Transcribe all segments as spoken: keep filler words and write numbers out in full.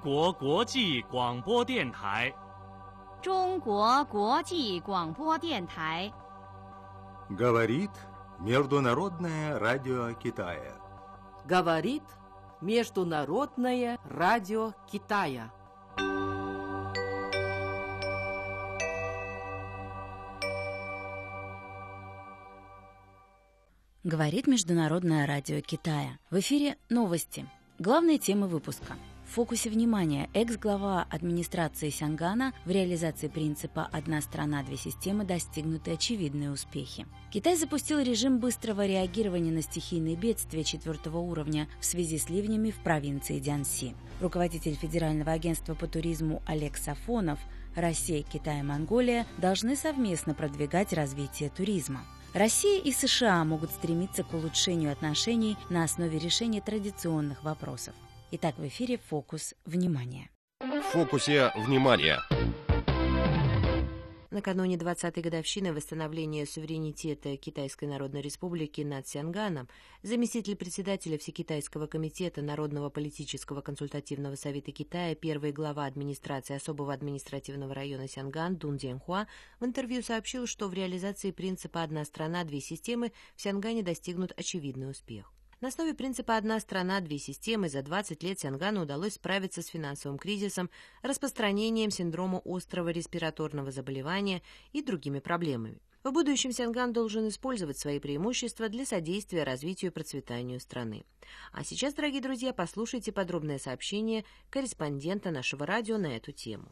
国国际广播电台。 中国国际广播电台。 Говорит Международное радио Китая. Говорит Международное радио Китая. Говорит Международное радио Китая. В эфире новости. Главные темы выпуска. В фокусе внимания экс-глава администрации Сянгана: в реализации принципа «одна страна, две системы» достигнуты очевидные успехи. Китай запустил режим быстрого реагирования на стихийные бедствия четвертого уровня в связи с ливнями в провинции Цзянси. Руководитель Федерального агентства по туризму Олег Сафонов: Россия, Китай и Монголия должны совместно продвигать развитие туризма. Россия и США могут стремиться к улучшению отношений на основе решения традиционных вопросов. Итак, в эфире «Фокус внимания». В фокусе внимания. Накануне двадцатой годовщины восстановления суверенитета Китайской Народной Республики над Сянганом заместитель председателя Всекитайского комитета Народного политического консультативного совета Китая, первый глава администрации особого административного района Сянган Дун Цзянхуа в интервью сообщил, что в реализации принципа «одна страна, две системы» в Сянгане достигнут очевидный успех. На основе принципа «одна страна, две системы» за двадцать лет Сянгану удалось справиться с финансовым кризисом, распространением синдрома острого респираторного заболевания и другими проблемами. В будущем Сянган должен использовать свои преимущества для содействия развитию и процветанию страны. А сейчас, дорогие друзья, послушайте подробное сообщение корреспондента нашего радио на эту тему.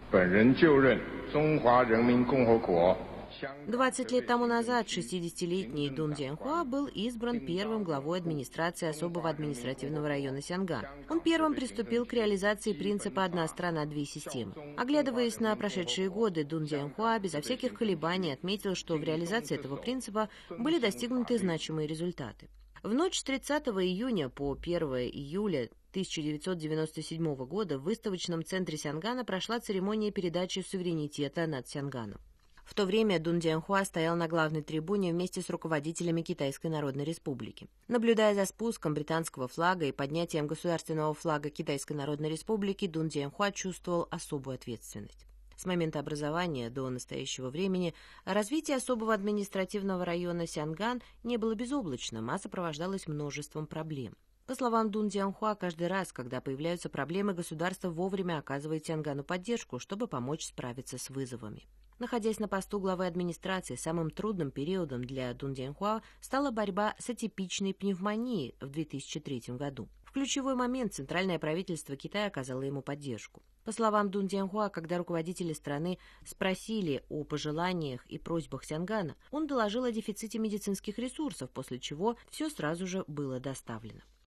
двадцать лет тому назад шестидесятилетний Дун Цзянхуа был избран первым главой администрации особого административного района Сянган. Он первым приступил к реализации принципа «одна страна, две системы». Оглядываясь на прошедшие годы, Дун Цзянхуа безо всяких колебаний отметил, что в реализации этого принципа были достигнуты значимые результаты. В ночь с тридцатого июня по первое июля тысяча девятьсот девяносто седьмого года в выставочном центре Сянгана прошла церемония передачи суверенитета над Сянганом. В то время Дун Цзянхуа стоял на главной трибуне вместе с руководителями Китайской Народной Республики. Наблюдая за спуском британского флага и поднятием государственного флага Китайской Народной Республики, Дун Цзянхуа чувствовал особую ответственность. С момента образования до настоящего времени развитие особого административного района Сянган не было безоблачным, а сопровождалось множеством проблем. По словам Дун Цзянхуа, каждый раз, когда появляются проблемы, государство вовремя оказывает Сянгану поддержку, чтобы помочь справиться с вызовами. Находясь на посту главы администрации, самым трудным периодом для Дун Цзянхуа стала борьба с атипичной пневмонией в две тысячи третьем году. В ключевой момент центральное правительство Китая оказало ему поддержку. По словам Дун Цзянхуа, когда руководители страны спросили о пожеланиях и просьбах Сянгана, он доложил о дефиците медицинских ресурсов, после чего все сразу же было доставлено.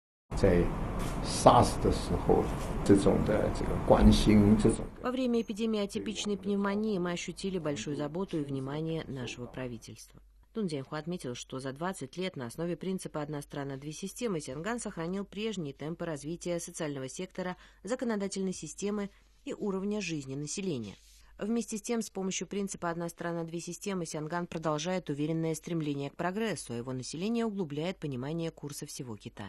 Во время эпидемии атипичной пневмонии мы ощутили большую заботу и внимание нашего правительства. Дун Цзянхуа отметил, что за двадцать лет на основе принципа «одна страна, две системы» Сянган сохранил прежние темпы развития социального сектора, законодательной системы и уровня жизни населения. Вместе с тем, с помощью принципа «одна страна, две системы» Сянган продолжает уверенное стремление к прогрессу, а его население углубляет понимание курса всего Китая.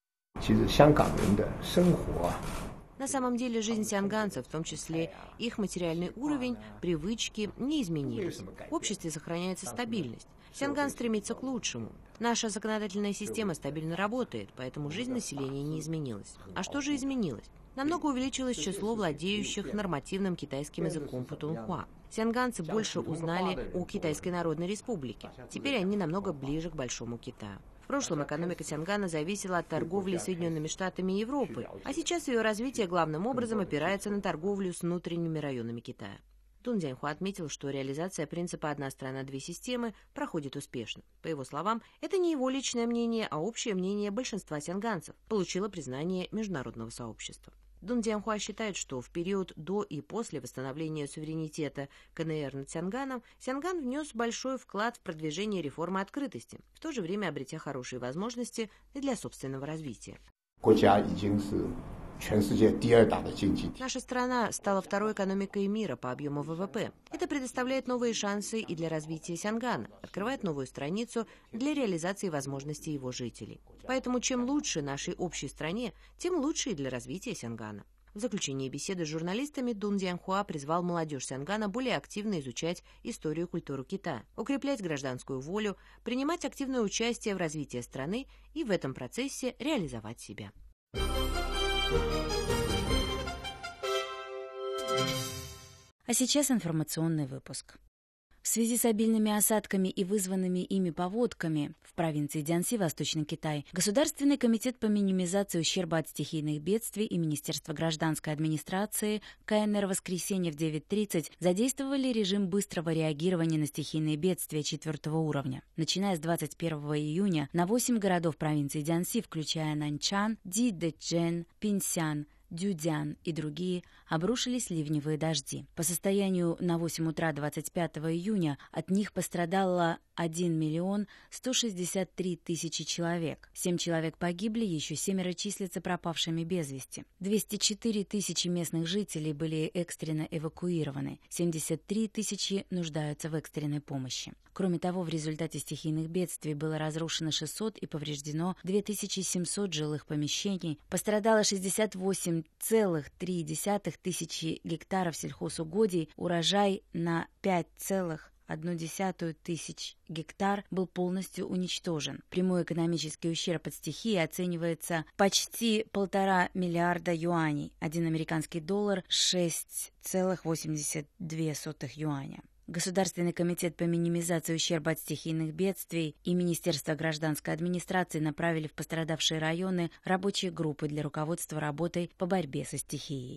На самом деле жизнь сянганцев, в том числе их материальный уровень, привычки, не изменились. В обществе сохраняется стабильность. Сянган стремится к лучшему. Наша законодательная система стабильно работает, поэтому жизнь населения не изменилась. А что же изменилось? Намного увеличилось число владеющих нормативным китайским языком путунхуа. Сянганцы больше узнали о Китайской Народной Республике. Теперь они намного ближе к Большому Китаю. В прошлом экономика Сянгана зависела от торговли с Соединенными Штатами Европы, а сейчас ее развитие главным образом опирается на торговлю с внутренними районами Китая. Дун Цзянхуа отметил, что реализация принципа «одна страна, две системы» проходит успешно. По его словам, это не его личное мнение, а общее мнение большинства сянганцев, получило признание международного сообщества. Дун Цзянхуа считает, что в период до и после восстановления суверенитета КНР над Сянганом Сянган внес большой вклад в продвижение реформы открытости, в то же время обретя хорошие возможности и для собственного развития. Наша страна стала второй экономикой мира по объему ВВП. Это предоставляет новые шансы и для развития Сянгана, открывает новую страницу для реализации возможностей его жителей. Поэтому чем лучше нашей общей стране, тем лучше и для развития Сянгана. В заключении беседы с журналистами Дун Цзяньхуа призвал молодежь Сянгана более активно изучать историю и культуру Китая, укреплять гражданскую волю, принимать активное участие в развитии страны и в этом процессе реализовать себя. А сейчас информационный выпуск. В связи с обильными осадками и вызванными ими поводками в провинции Цзянси, Восточный Китай, Государственный комитет по минимизации ущерба от стихийных бедствий и Министерство гражданской администрации КНР в воскресенье в девять тридцать задействовали режим быстрого реагирования на стихийные бедствия четвертого уровня. Начиная с двадцать первого июня на восемь городов провинции Цзянси, включая Наньчан, Дидэчжэн, Пинсян, Дюдян и другие, обрушились ливневые дожди. По состоянию на восемь утра двадцать пятого июня от них пострадало один миллион сто шестьдесят три тысячи человек. Семь человек погибли, еще семеро числятся пропавшими без вести. двести четыре тысячи местных жителей были экстренно эвакуированы. семьдесят три тысячи нуждаются в экстренной помощи. Кроме того, в результате стихийных бедствий было разрушено шестьсот и повреждено две тысячи семьсот жилых помещений, пострадало шестьдесят восемь целых три десятых тысячи гектаров сельхозугодий, урожай на пять целых одну десятую тысяч гектар был полностью уничтожен. Прямой экономический ущерб от стихии оценивается почти полтора миллиарда юаней, один американский доллар — шесть целых восемьдесят две сотых юаня. Государственный комитет по минимизации ущерба от стихийных бедствий и Министерство гражданской администрации направили в пострадавшие районы рабочие группы для руководства работой по борьбе со стихией.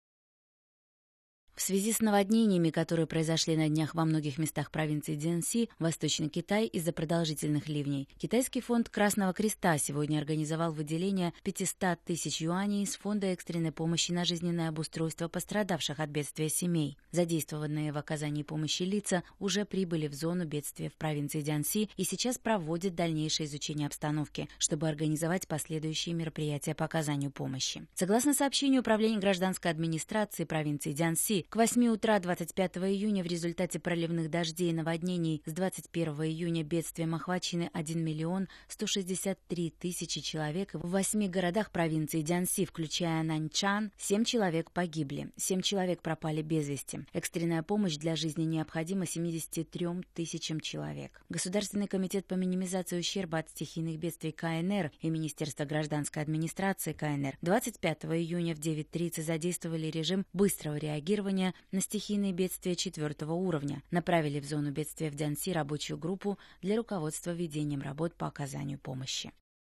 В связи с наводнениями, которые произошли на днях во многих местах провинции Цзянси, Восточный Китай, из-за продолжительных ливней, Китайский фонд Красного Креста сегодня организовал выделение пятьсот тысяч юаней из Фонда экстренной помощи на жизненное обустройство пострадавших от бедствия семей. Задействованные в оказании помощи лица уже прибыли в зону бедствия в провинции Цзянси и сейчас проводят дальнейшее изучение обстановки, чтобы организовать последующие мероприятия по оказанию помощи. Согласно сообщению Управления гражданской администрации провинции Цзянси, к восьми утра двадцать пятого июня в результате проливных дождей и наводнений с двадцать первого июня бедствием охвачены один миллион сто шестьдесят три тысячи человек. В восьми городах провинции Цзянси, включая Наньчан, семь человек погибли, семь человек пропали без вести. Экстренная помощь для жизни необходима семидесяти трём тысячам человек. Государственный комитет по минимизации ущерба от стихийных бедствий КНР и Министерство гражданской администрации КНР двадцать пятого июня в девять тридцать задействовали режим быстрого реагирования на стихийные бедствия четвертого уровня, направили в зону бедствия в Цзянси рабочую группу для руководства ведением работ по оказанию помощи.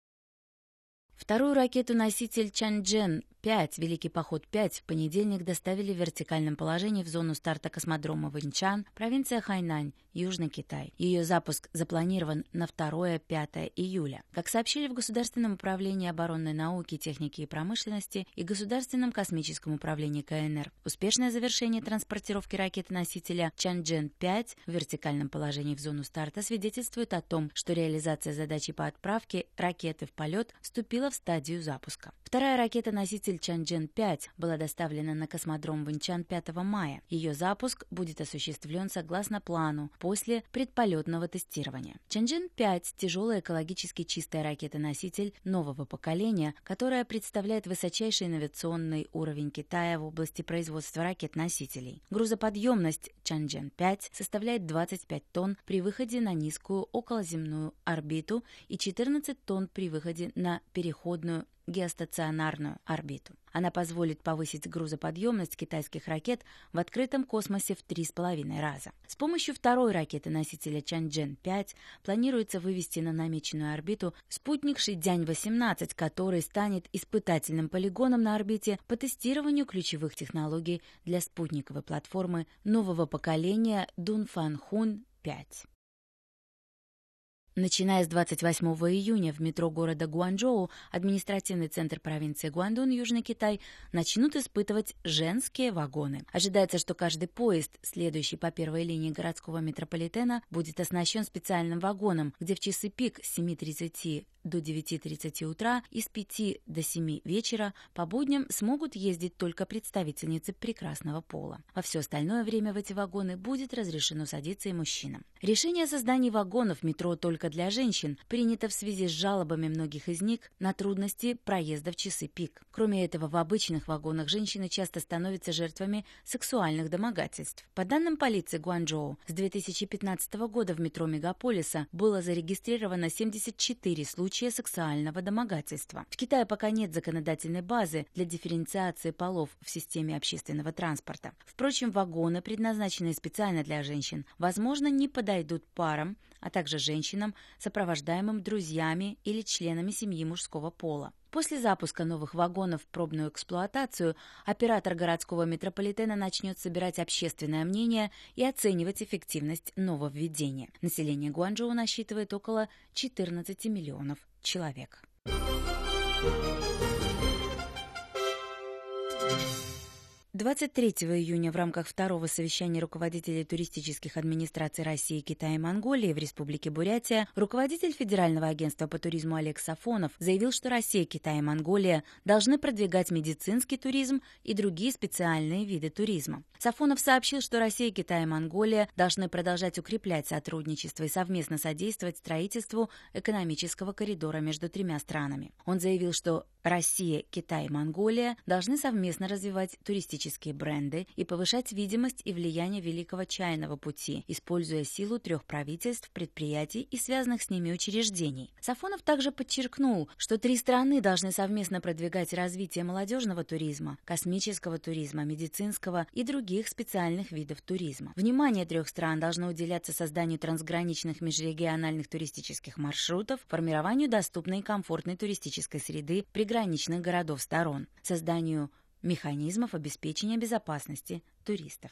Вторую ракету-носитель Чанчжэн пять, Великий поход-пять, в понедельник доставили в вертикальном положении в зону старта космодрома Вэньчан, провинция Хайнань, Южный Китай. Ее запуск запланирован на второе-пятое июля. Как сообщили в Государственном управлении оборонной науки, техники и промышленности и Государственном космическом управлении КНР, успешное завершение транспортировки ракеты-носителя Чанчжэн пять в вертикальном положении в зону старта свидетельствует о том, что реализация задачи по отправке ракеты в полет вступила в стадию запуска. Вторая ракета-носитель Чанчжэн пять была доставлена на космодром Вэньчан пятого мая. Ее запуск будет осуществлен согласно плану после предполетного тестирования. Чанчжэн пять – тяжелая экологически чистая ракета-носитель нового поколения, которая представляет высочайший инновационный уровень Китая в области производства ракет-носителей. Грузоподъемность Чанчжэн пять составляет двадцать пять тонн при выходе на низкую околоземную орбиту и четырнадцать тонн при выходе на переходную геостационарную орбиту. Она позволит повысить грузоподъемность китайских ракет в открытом космосе в три с половиной раза. С помощью второй ракеты-носителя Чанчжэн пять планируется вывести на намеченную орбиту спутник Шидзянь восемнадцать, который станет испытательным полигоном на орбите по тестированию ключевых технологий для спутниковой платформы нового поколения Дунфанхун пять. Начиная с двадцать восьмого июня в метро города Гуанчжоу, административный центр провинции Гуандун, Южный Китай, начнут испытывать женские вагоны. Ожидается, что каждый поезд, следующий по первой линии городского метрополитена, будет оснащен специальным вагоном, где в часы пик с семи тридцати до девяти тридцати утра и с пяти до семи вечера по будням смогут ездить только представительницы прекрасного пола. Во все остальное время в эти вагоны будет разрешено садиться и мужчинам. Решение о создании вагонов метро только только для женщин, принято в связи с жалобами многих из них на трудности проезда в часы пик. Кроме этого, в обычных вагонах женщины часто становятся жертвами сексуальных домогательств. По данным полиции Гуанчжоу, с две тысячи пятнадцатого года в метро мегаполиса было зарегистрировано семьдесят четыре случая сексуального домогательства. В Китае пока нет законодательной базы для дифференциации полов в системе общественного транспорта. Впрочем, вагоны, предназначенные специально для женщин, возможно, не подойдут парам, а также женщинам, сопровождаемым друзьями или членами семьи мужского пола. После запуска новых вагонов в пробную эксплуатацию оператор городского метрополитена начнет собирать общественное мнение и оценивать эффективность нововведения. Население Гуанчжоу насчитывает около четырнадцати миллионов человек. двадцать третьего июня в рамках второго совещания руководителей туристических администраций России, Китая и Монголии в Республике Бурятия руководитель Федерального агентства по туризму Олег Сафонов заявил, что Россия, Китай и Монголия должны продвигать медицинский туризм и другие специальные виды туризма. Сафонов сообщил, что Россия, Китай и Монголия должны продолжать укреплять сотрудничество и совместно содействовать строительству экономического коридора между тремя странами. Он заявил, что Россия, Китай и Монголия должны совместно развивать туристические бренды и повышать видимость и влияние Великого чайного пути, используя силу трех правительств, предприятий и связанных с ними учреждений. Сафонов также подчеркнул, что три страны должны совместно продвигать развитие молодежного туризма, космического туризма, медицинского и других специальных видов туризма. Внимание трех стран должно уделяться созданию трансграничных межрегиональных туристических маршрутов, формированию доступной и комфортной туристической среды приграничных городов сторон, созданию механизмов обеспечения безопасности туристов.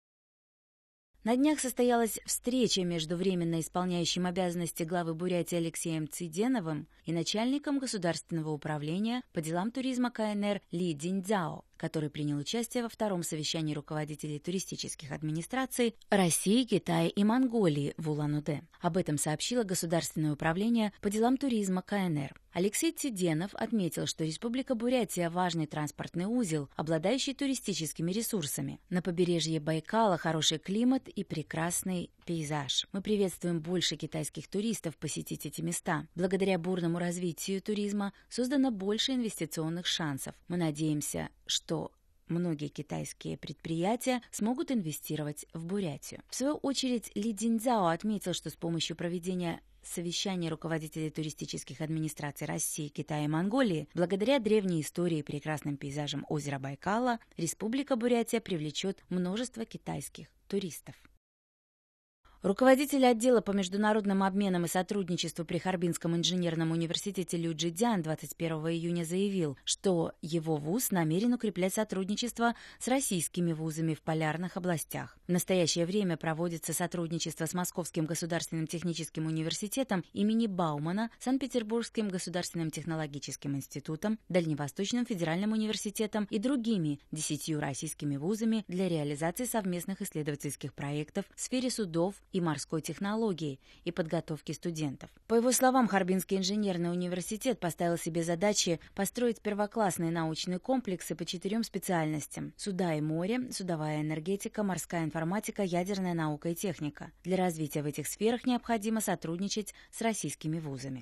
На днях состоялась встреча между временно исполняющим обязанности главы Бурятии Алексеем Циденовым и начальником государственного управления по делам туризма ка эн эр Ли Цзиньцзяо, который принял участие во втором совещании руководителей туристических администраций России, Китая и Монголии в Улан-Удэ. Об этом сообщило Государственное управление по делам туризма ка эн эр. Алексей Циденов отметил, что Республика Бурятия – важный транспортный узел, обладающий туристическими ресурсами. На побережье Байкала хороший климат и прекрасный пейзаж. Мы приветствуем больше китайских туристов посетить эти места. Благодаря бурному развитию туризма создано больше инвестиционных шансов. Мы надеемся, что многие китайские предприятия смогут инвестировать в Бурятию. В свою очередь, Ли Цзиньцзяо отметил, что с помощью проведения совещания руководителей туристических администраций России, Китая и Монголии, благодаря древней истории и прекрасным пейзажам озера Байкала, Республика Бурятия привлечет множество китайских туристов. Руководитель отдела по международным обменам и сотрудничеству при Харбинском инженерном университете Лю Джидзян двадцать первого июня заявил, что его вуз намерен укреплять сотрудничество с российскими вузами в полярных областях. В настоящее время проводится сотрудничество с Московским государственным техническим университетом имени Баумана, Санкт-Петербургским государственным технологическим институтом, Дальневосточным федеральным университетом и другими десятью российскими вузами для реализации совместных исследовательских проектов в сфере судов и морской технологии и подготовки студентов. По его словам, Харбинский инженерный университет поставил себе задачи построить первоклассные научные комплексы по четырем специальностям: суда и море, судовая энергетика, морская информатика, ядерная наука и техника. Для развития в этих сферах необходимо сотрудничать с российскими вузами.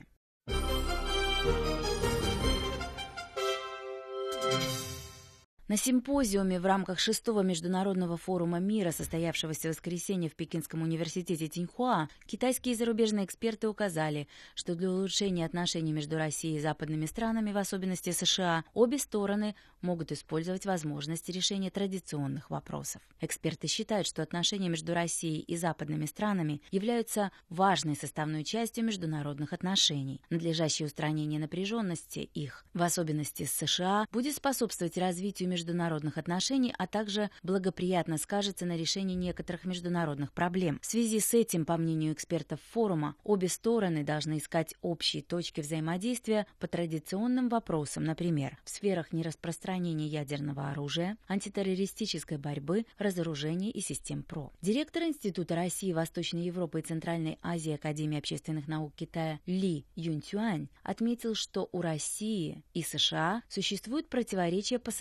На симпозиуме в рамках шестого международного форума мира, состоявшегося в воскресенье в Пекинском университете Цинхуа, китайские и зарубежные эксперты указали, что для улучшения отношений между Россией и западными странами, в особенности США, обе стороны могут использовать возможности решения традиционных вопросов. Эксперты считают, что отношения между Россией и западными странами являются важной составной частью международных отношений. Надлежащее устранение напряженности их, в особенности с США, будет способствовать развитию международных отношений, а также благоприятно скажется на решении некоторых международных проблем. В связи с этим, по мнению экспертов форума, обе стороны должны искать общие точки взаимодействия по традиционным вопросам, например, в сферах нераспространения ядерного оружия, антитеррористической борьбы, разоружения и систем ПРО. Директор Института России, Восточной Европы и Центральной Азии Академии общественных наук Китая Ли Юньцюань отметил, что у России и США существуют противоречия по социальному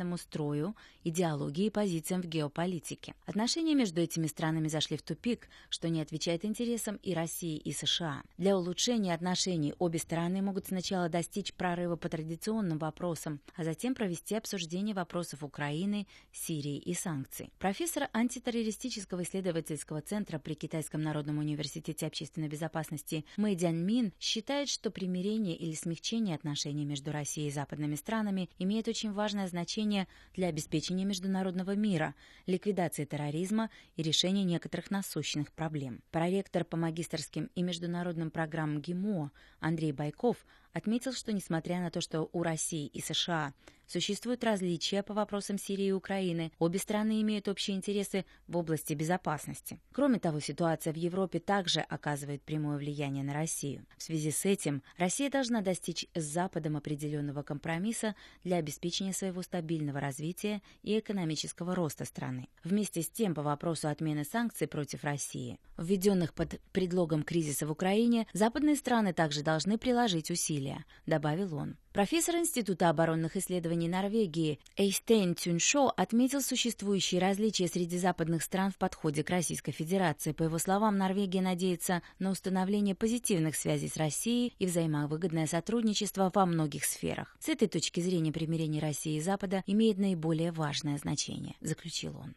национальному строю, идеологии и позициям в геополитике. Отношения между этими странами зашли в тупик, что не отвечает интересам и России, и США. Для улучшения отношений обе стороны могут сначала достичь прорыва по традиционным вопросам, а затем провести обсуждение вопросов Украины, Сирии и санкций. Профессор антитеррористического исследовательского центра при Китайском народном университете общественной безопасности Мэй Дяньмин считает, что примирение или смягчение отношений между Россией и западными странами имеет очень важное значение для обеспечения международного мира, ликвидации терроризма и решения некоторых насущных проблем. Проректор по магистерским и международным программам ГИМО Андрей Байков отметил, что несмотря на то, что у России и США существуют различия по вопросам Сирии и Украины, обе страны имеют общие интересы в области безопасности. Кроме того, ситуация в Европе также оказывает прямое влияние на Россию. В связи с этим Россия должна достичь с Западом определенного компромисса для обеспечения своего стабильного развития и экономического роста страны. Вместе с тем, по вопросу отмены санкций против России, введенных под предлогом кризиса в Украине, западные страны также должны приложить усилия, добавил он. Профессор Института оборонных исследований Норвегии Эйстейн Цюньшо отметил существующие различия среди западных стран в подходе к Российской Федерации. По его словам, Норвегия надеется на установление позитивных связей с Россией и взаимовыгодное сотрудничество во многих сферах. С этой точки зрения примирение России и Запада имеет наиболее важное значение, заключил он.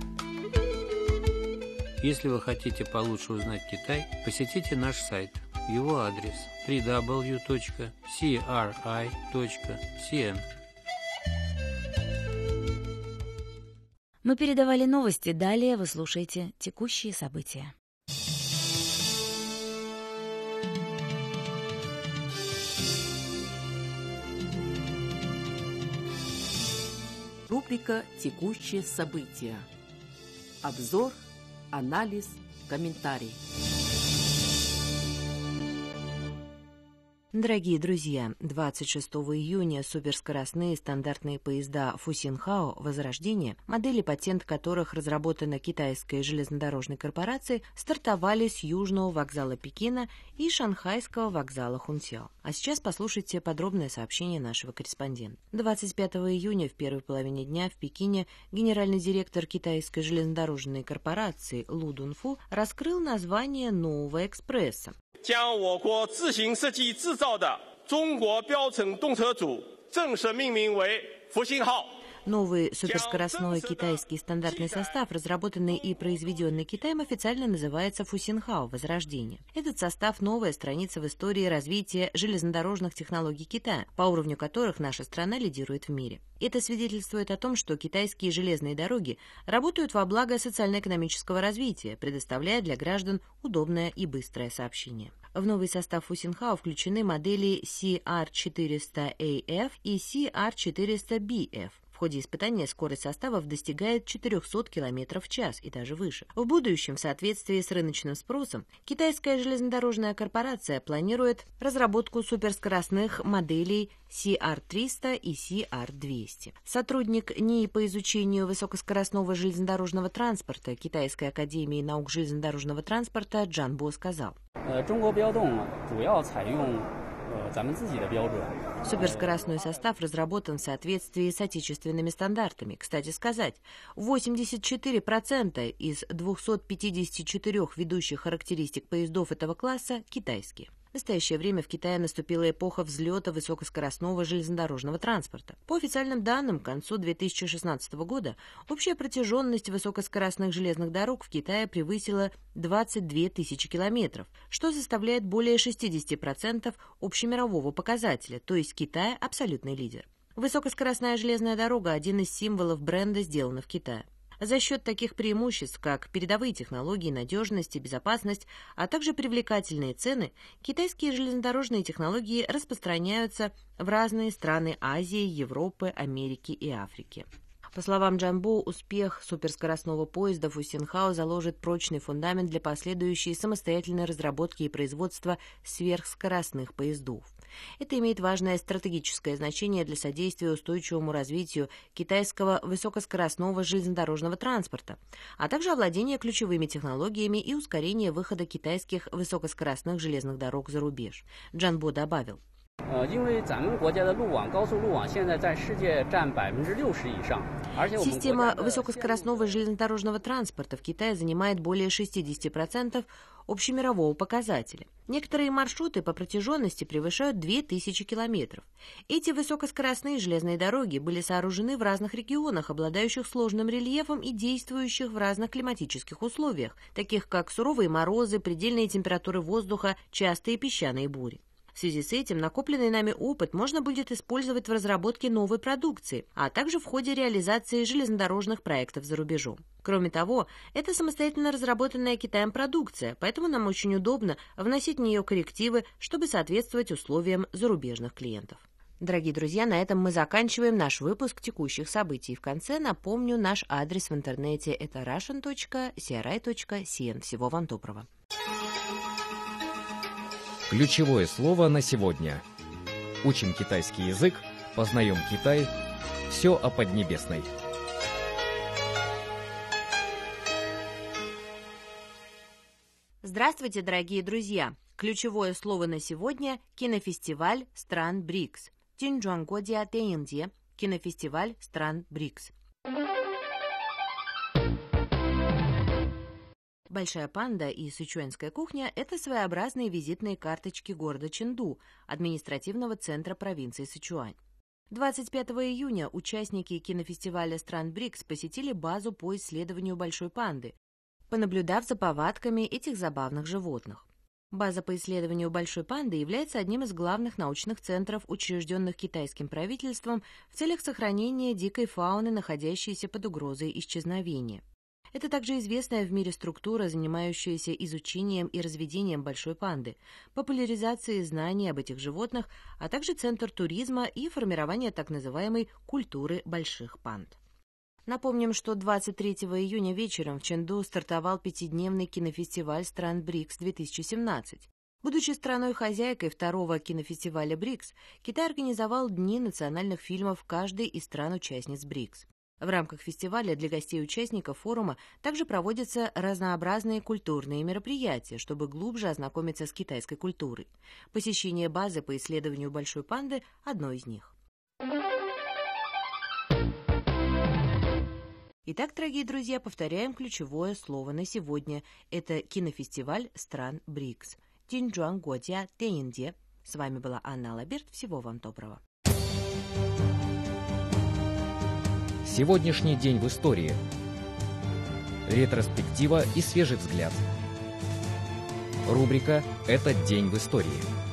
Если вы хотите получше узнать Китай, посетите наш сайт. Его адрес дабл ю дабл ю дабл ю точка си ар ай точка си эн. Мы передавали новости, далее вы слушаете текущие события. Рубрика «Текущие события». Обзор, анализ, комментарий. Дорогие друзья, двадцать шестого июня суперскоростные стандартные поезда Фусинхао «Возрождение», модели патент которых разработана китайской железнодорожной корпорацией, стартовали с южного вокзала Пекина и шанхайского вокзала Хунцзяо. А сейчас послушайте подробное сообщение нашего корреспондента. двадцать пятого июня в первой половине дня в Пекине генеральный директор китайской железнодорожной корпорации Лу Дунфу раскрыл название нового экспресса. 将我国自行设计制造的中国标准动车组正式命名为福星号。 Новый суперскоростной китайский стандартный состав, разработанный и произведенный Китаем, официально называется Фусинхао «Возрождение». Этот состав – новая страница в истории развития железнодорожных технологий Китая, по уровню которых наша страна лидирует в мире. Это свидетельствует о том, что китайские железные дороги работают во благо социально-экономического развития, предоставляя для граждан удобное и быстрое сообщение. В новый состав Фусинхао включены модели си ар четыреста эй эф и си ар четыреста би эф. В ходе испытания скорость составов достигает четырехсот километров в час и даже выше. В будущем, в соответствии с рыночным спросом, китайская железнодорожная корпорация планирует разработку суперскоростных моделей си ар триста и си ар двести. Сотрудник НИИ по изучению высокоскоростного железнодорожного транспорта Китайской академии наук железнодорожного транспорта Джан Бо сказал: суперскоростной состав разработан в соответствии с отечественными стандартами. Кстати сказать, восемьдесят четыре процента из двухсот пятидесяти четырёх ведущих характеристик поездов этого класса китайские. В настоящее время в Китае наступила эпоха взлета высокоскоростного железнодорожного транспорта. По официальным данным, к концу две тысячи шестнадцатого года общая протяженность высокоскоростных железных дорог в Китае превысила двадцать две тысячи километров, что составляет более шестьдесят процентов общемирового показателя, то есть Китай – абсолютный лидер. Высокоскоростная железная дорога – один из символов бренда «Сделано в Китае». За счет таких преимуществ, как передовые технологии, надежность и безопасность, а также привлекательные цены, китайские железнодорожные технологии распространяются в разные страны Азии, Европы, Америки и Африки. По словам Джанбо, успех суперскоростного поезда Фусинхао заложит прочный фундамент для последующей самостоятельной разработки и производства сверхскоростных поездов. Это имеет важное стратегическое значение для содействия устойчивому развитию китайского высокоскоростного железнодорожного транспорта, а также овладения ключевыми технологиями и ускорения выхода китайских высокоскоростных железных дорог за рубеж. Джанбо добавил: Система высокоскоростного железнодорожного транспорта в Китае занимает более шестьдесят процентов общемирового показателя. Некоторые маршруты по протяженности превышают две тысячи километров. Эти высокоскоростные железные дороги были сооружены в разных регионах, обладающих сложным рельефом и действующих в разных климатических условиях, таких как суровые морозы, предельные температуры воздуха, частые песчаные бури. В связи с этим накопленный нами опыт можно будет использовать в разработке новой продукции, а также в ходе реализации железнодорожных проектов за рубежом. Кроме того, это самостоятельно разработанная Китаем продукция, поэтому нам очень удобно вносить в нее коррективы, чтобы соответствовать условиям зарубежных клиентов. Дорогие друзья, на этом мы заканчиваем наш выпуск текущих событий. В конце напомню наш адрес в интернете – это russian точка си ар ай точка си эн. Всего вам доброго. Ключевое слово на сегодня. Учим китайский язык, познаем Китай. Все о Поднебесной. Здравствуйте, дорогие друзья! Ключевое слово на сегодня – кинофестиваль стран БРИКС. Тиньчжуангодиа Тэньинде – кинофестиваль стран БРИКС. Большая панда и сычуанская кухня – это своеобразные визитные карточки города Чэнду, административного центра провинции Сычуань. двадцать пятого июня участники кинофестиваля стран БРИКС посетили базу по исследованию большой панды, понаблюдав за повадками этих забавных животных. База по исследованию большой панды является одним из главных научных центров, учрежденных китайским правительством в целях сохранения дикой фауны, находящейся под угрозой исчезновения. Это также известная в мире структура, занимающаяся изучением и разведением большой панды, популяризацией знаний об этих животных, а также центр туризма и формирования так называемой культуры больших панд. Напомним, что двадцать третьего июня вечером в Чэнду стартовал пятидневный кинофестиваль стран БРИКС две тысячи семнадцать. Будучи страной-хозяйкой второго кинофестиваля БРИКС, Китай организовал Дни национальных фильмов в каждой из стран-участниц БРИКС. В рамках фестиваля для гостей-участников форума также проводятся разнообразные культурные мероприятия, чтобы глубже ознакомиться с китайской культурой. Посещение базы по исследованию большой панды – одно из них. Итак, дорогие друзья, повторяем ключевое слово на сегодня. Это кинофестиваль стран БРИКС. Тиньчжуангодиа Тэньинде. С вами была Анна Алаберт. Всего вам доброго. Сегодняшний день в истории. Ретроспектива и свежий взгляд. Рубрика «Этот день в истории».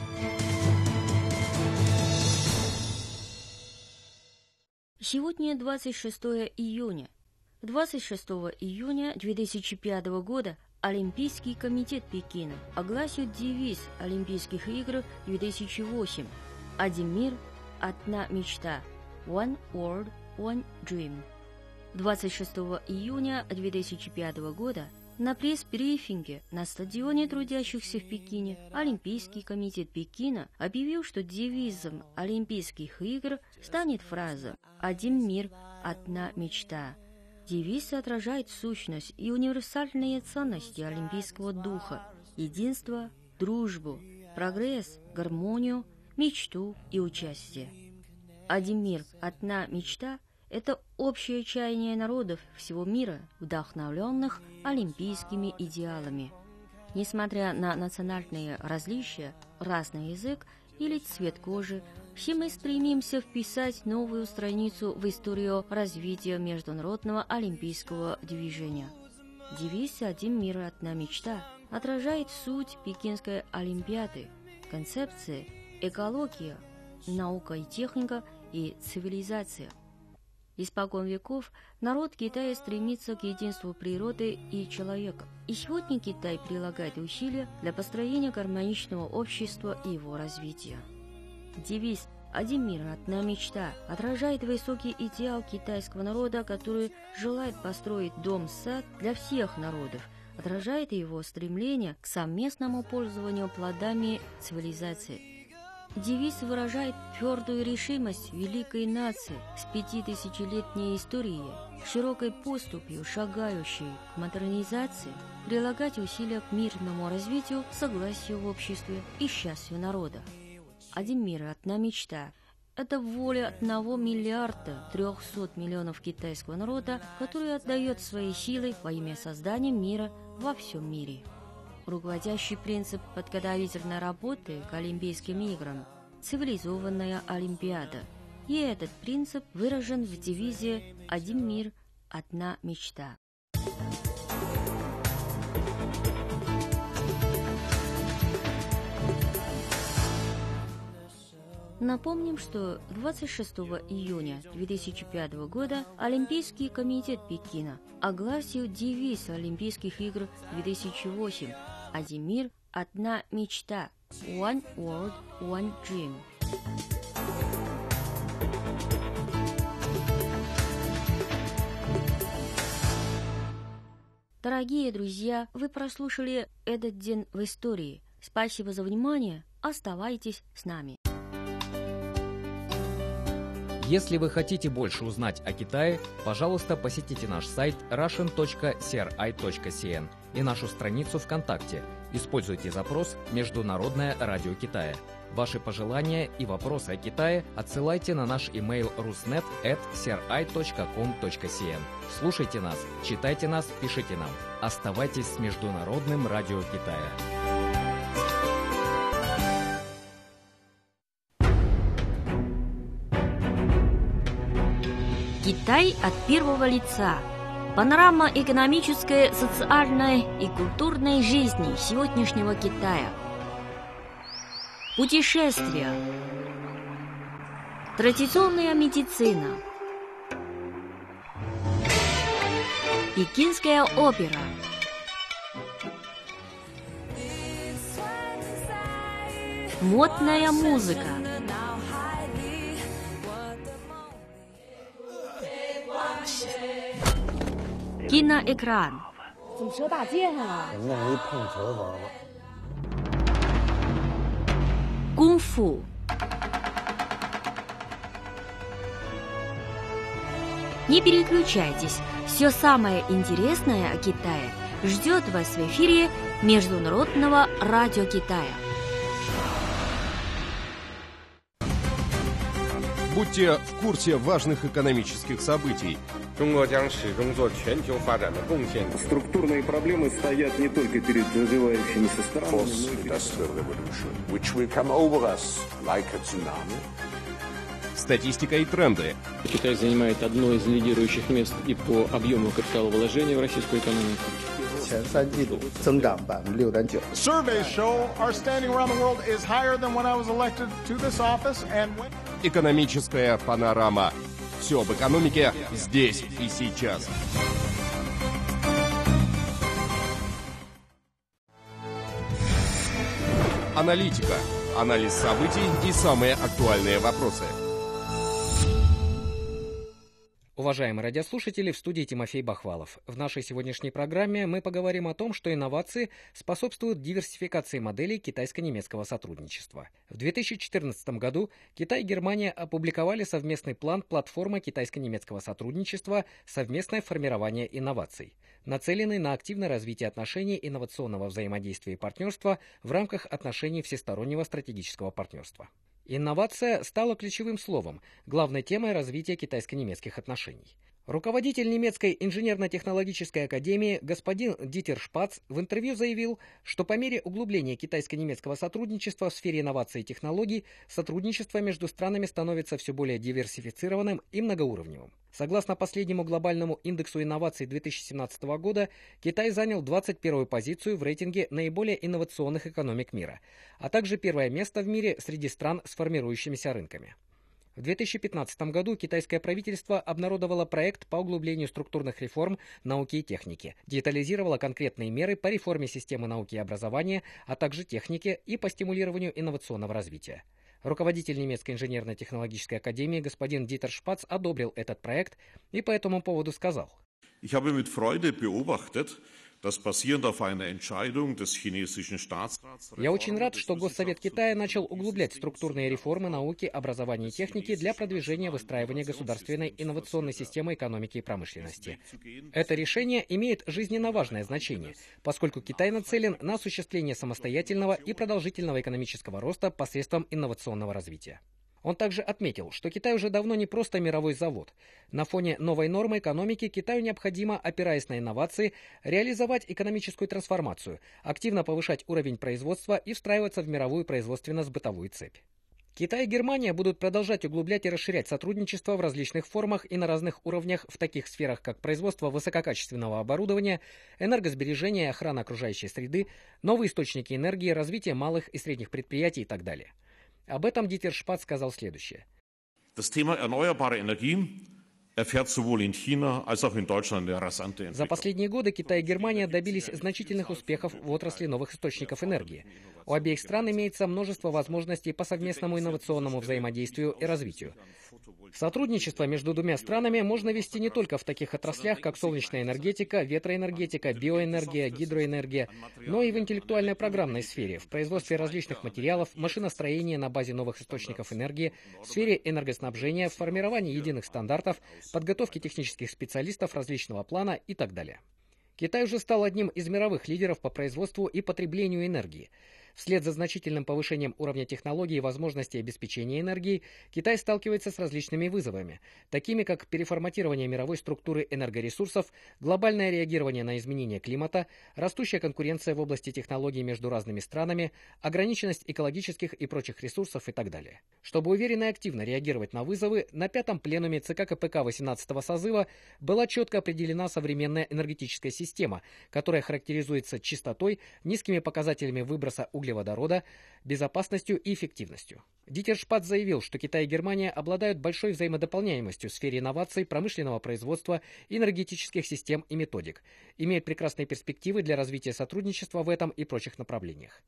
Сегодня двадцать шестого июня. двадцать шестого июня две тысячи пятого года Олимпийский комитет Пекина огласил девиз Олимпийских игр две тысячи восемь. Один мир, одна мечта. One world, one dream. двадцать шестого июня две тысячи пятого года на пресс-брифинге на стадионе трудящихся в Пекине Олимпийский комитет Пекина объявил, что девизом Олимпийских игр станет фраза «Один мир, одна мечта». Девиз отражает сущность и универсальные ценности олимпийского духа – единство, дружбу, прогресс, гармонию, мечту и участие. Один мир, одна мечта – это общее чаяние народов всего мира, вдохновленных олимпийскими идеалами. Несмотря на национальные различия, разный язык или цвет кожи, все мы стремимся вписать новую страницу в историю развития международного олимпийского движения. Девиз «Один мир, одна мечта» отражает суть Пекинской олимпиады, концепции экология, наука и техника и цивилизация. Испокон веков народ Китая стремится к единству природы и человека. И сегодня Китай прилагает усилия для построения гармоничного общества и его развития. Девиз «Один мир, одна мечта» отражает высокий идеал китайского народа, который желает построить дом-сад для всех народов, отражает его стремление к совместному пользованию плодами цивилизации. Девиз выражает твердую решимость великой нации с пятитысячелетней историей, широкой поступью, шагающей к модернизации, прилагать усилия к мирному развитию, согласию в обществе и счастью народа. Один мир, одна мечта. Это воля одного миллиарда трехсот миллионов китайского народа, который отдает свои силы во имя создания мира во всем мире. Руководящий принцип подготовительной работы к Олимпийским играм – цивилизованная Олимпиада. И этот принцип выражен в девизе «Один мир, одна мечта». Напомним, что двадцать шестого июня две тысячи пятого года Олимпийский комитет Пекина огласил девиз Олимпийских игр две тысячи восемь «Один мир, одна мечта» One World, One Dream. Дорогие друзья, вы прослушали этот день в истории. Спасибо за внимание. Оставайтесь с нами. Если вы хотите больше узнать о Китае, пожалуйста, посетите наш сайт russian точка си ар ай точка си эн и нашу страницу ВКонтакте. Используйте запрос «Международное радио Китая». Ваши пожелания и вопросы о Китае отсылайте на наш имейл руснет эт си ар ай точка ком точка си эн. Слушайте нас, читайте нас, пишите нам. Оставайтесь с Международным радио Китая. Китай от первого лица. Панорама экономической, социальной и культурной жизни сегодняшнего Китая. Путешествия. Традиционная медицина. Пекинская опера. Модная музыка. Киноэкран. Кунг-фу. Не переключайтесь. Все самое интересное о Китае ждет вас в эфире Международного радио Китая. Будьте в курсе важных экономических событий. Структурные проблемы стоят не только перед развивающимися странами, Статистика и тренды. Китай занимает одно из лидирующих мест и по объему капиталовложения в российскую экономику. Surveys show our standing around the world is higher than when I was elected to this office and when... Экономическая панорама. Все об экономике здесь и сейчас. Аналитика. Анализ событий и самые актуальные вопросы. Уважаемые радиослушатели, в студии Тимофей Бахвалов. В нашей сегодняшней программе мы поговорим о том, что инновации способствуют диверсификации моделей китайско-немецкого сотрудничества. В две тысячи четырнадцатом году Китай и Германия опубликовали совместный план платформы китайско-немецкого сотрудничества «Совместное формирование инноваций», нацеленный на активное развитие отношений инновационного взаимодействия и партнерства в рамках отношений всестороннего стратегического партнерства. Инновация стала ключевым словом, главной темой развития китайско-немецких отношений. Руководитель немецкой инженерно-технологической академии господин Дитер Шпац в интервью заявил, что по мере углубления китайско-немецкого сотрудничества в сфере инноваций и технологий, сотрудничество между странами становится все более диверсифицированным и многоуровневым. Согласно последнему глобальному индексу инноваций две тысячи семнадцатого года, Китай занял двадцать первую позицию в рейтинге наиболее инновационных экономик мира, а также первое место в мире среди стран с формирующимися рынками. В две тысячи пятнадцатом году китайское правительство обнародовало проект по углублению структурных реформ науки и техники, детализировало конкретные меры по реформе системы науки и образования, а также техники и по стимулированию инновационного развития. Руководитель немецкой инженерно-технологической академии господин Дитер Шпац одобрил этот проект и по этому поводу сказал: Ich habe mit Freude beobachtet, Я очень рад, что Госсовет Китая начал углублять структурные реформы науки, образования и техники для продвижения выстраивания государственной инновационной системы экономики и промышленности. Это решение имеет жизненно важное значение, поскольку Китай нацелен на осуществление самостоятельного и продолжительного экономического роста посредством инновационного развития. Он также отметил, что Китай уже давно не просто мировой завод. На фоне новой нормы экономики Китаю необходимо, опираясь на инновации, реализовать экономическую трансформацию, активно повышать уровень производства и встраиваться в мировую производственно-сбытовую цепь. Китай и Германия будут продолжать углублять и расширять сотрудничество в различных формах и на разных уровнях в таких сферах, как производство высококачественного оборудования, энергосбережение и охрана окружающей среды, новые источники энергии, развитие малых и средних предприятий и так далее. Об этом Дитер Шпац сказал следующее. За последние годы Китай и Германия добились значительных успехов в отрасли новых источников энергии. У обеих стран имеется множество возможностей по совместному инновационному взаимодействию и развитию. Сотрудничество между двумя странами можно вести не только в таких отраслях, как солнечная энергетика, ветроэнергетика, биоэнергия, гидроэнергия, но и в интеллектуальной программной сфере, в производстве различных материалов, машиностроении на базе новых источников энергии, в сфере энергоснабжения, в формировании единых стандартов, подготовке технических специалистов различного плана и так далее. Китай уже стал одним из мировых лидеров по производству и потреблению энергии. Вслед за значительным повышением уровня технологий и возможностей обеспечения энергией, Китай сталкивается с различными вызовами, такими как переформатирование мировой структуры энергоресурсов, глобальное реагирование на изменения климата, растущая конкуренция в области технологий между разными странами, ограниченность экологических и прочих ресурсов и так далее. Чтобы уверенно и активно реагировать на вызовы, на пятом пленуме ЦК КПК восемнадцатого созыва была четко определена современная энергетическая система, которая характеризуется чистотой, низкими показателями выброса углеродов, водорода, безопасностью и эффективностью. Дитер Шпац заявил, что Китай и Германия обладают большой взаимодополняемостью в сфере инноваций, промышленного производства, энергетических систем и методик, имеют прекрасные перспективы для развития сотрудничества в этом и прочих направлениях.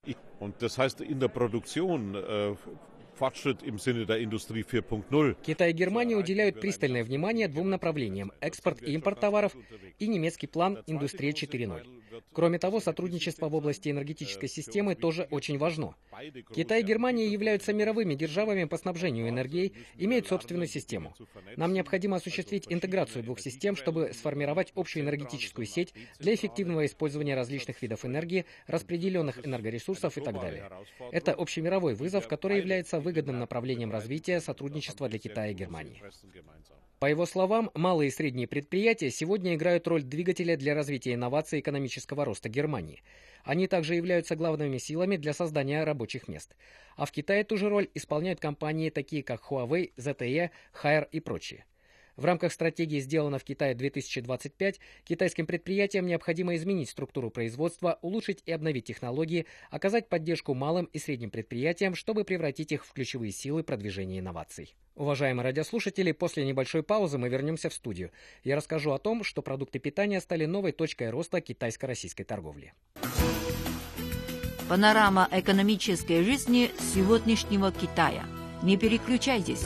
Китай и Германия уделяют пристальное внимание двум направлениям – экспорт и импорт товаров и немецкий план «Индустрия четыре ноль». Кроме того, сотрудничество в области энергетической системы тоже очень важно. Китай и Германия являются мировыми державами по снабжению энергией, имеют собственную систему. Нам необходимо осуществить интеграцию двух систем, чтобы сформировать общую энергетическую сеть для эффективного использования различных видов энергии, распределенных энергоресурсов и так далее. Это общемировой вызов, который является выгодным направлением развития сотрудничества для Китая и Германии. По его словам, малые и средние предприятия сегодня играют роль двигателя для развития инноваций и экономического роста Германии. Они также являются главными силами для создания рабочих мест. А в Китае ту же роль исполняют компании, такие как Huawei, зет тэ и, Haier и прочие. В рамках стратегии «Сделано в Китае две тысячи двадцать пять» китайским предприятиям необходимо изменить структуру производства, улучшить и обновить технологии, оказать поддержку малым и средним предприятиям, чтобы превратить их в ключевые силы продвижения инноваций. Уважаемые радиослушатели, после небольшой паузы мы вернемся в студию. Я расскажу о том, что продукты питания стали новой точкой роста китайско-российской торговли. Панорама экономической жизни сегодняшнего Китая. Не переключайтесь.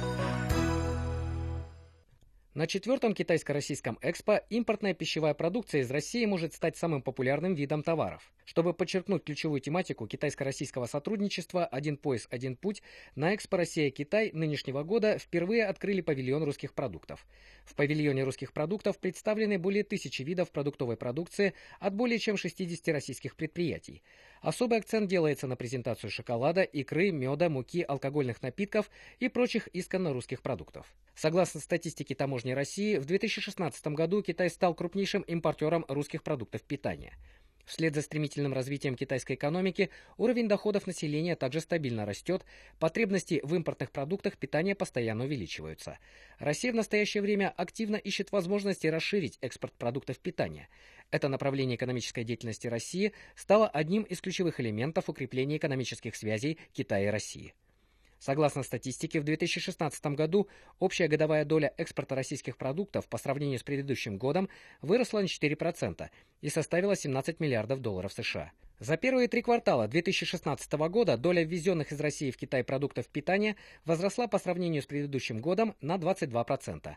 На четвертом китайско-российском экспо импортная пищевая продукция из России может стать самым популярным видом товаров. Чтобы подчеркнуть ключевую тематику китайско-российского сотрудничества «Один пояс, один путь», на экспо «Россия-Китай» нынешнего года впервые открыли павильон русских продуктов. В павильоне русских продуктов представлены более тысячи видов продуктовой продукции от более чем шестидесяти российских предприятий. Особый акцент делается на презентацию шоколада, икры, меда, муки, алкогольных напитков и прочих исконно русских продуктов. Согласно статистике Таможни России, в две тысячи шестнадцатом году Китай стал крупнейшим импортером русских продуктов питания. Вслед за стремительным развитием китайской экономики уровень доходов населения также стабильно растет, потребности в импортных продуктах питания постоянно увеличиваются. Россия в настоящее время активно ищет возможности расширить экспорт продуктов питания. Это направление экономической деятельности России стало одним из ключевых элементов укрепления экономических связей Китая и России. Согласно статистике, в две тысячи шестнадцатом году общая годовая доля экспорта российских продуктов по сравнению с предыдущим годом выросла на четыре процента и составила семнадцать миллиардов долларов США. За первые три квартала две тысячи шестнадцатого года доля ввезенных из России в Китай продуктов питания возросла по сравнению с предыдущим годом на двадцать два процента.